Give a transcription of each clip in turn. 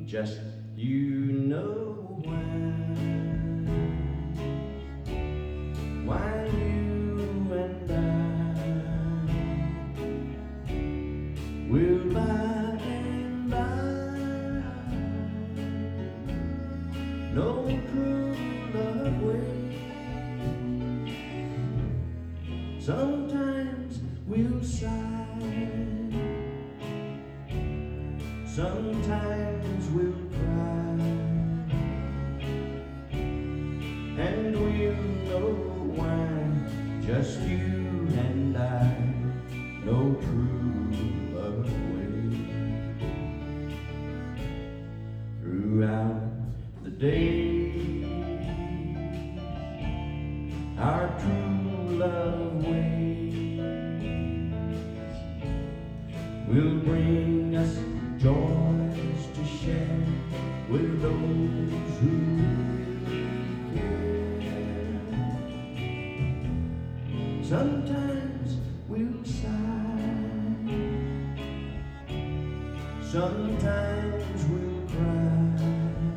just you know why you and I will by and by no true love waits. Sometimes we'll sigh, sometimes we'll cry, and we'll know why just you and I know true love waits. Throughout the day, our true love waits will bring us joys to share with those who really care. Sometimes we'll sigh, sometimes we'll cry,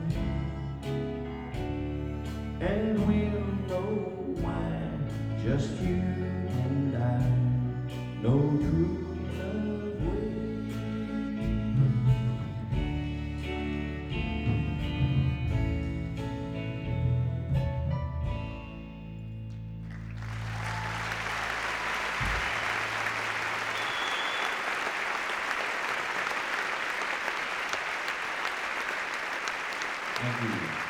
and we'll know why just you and I know true love waits. Thank you.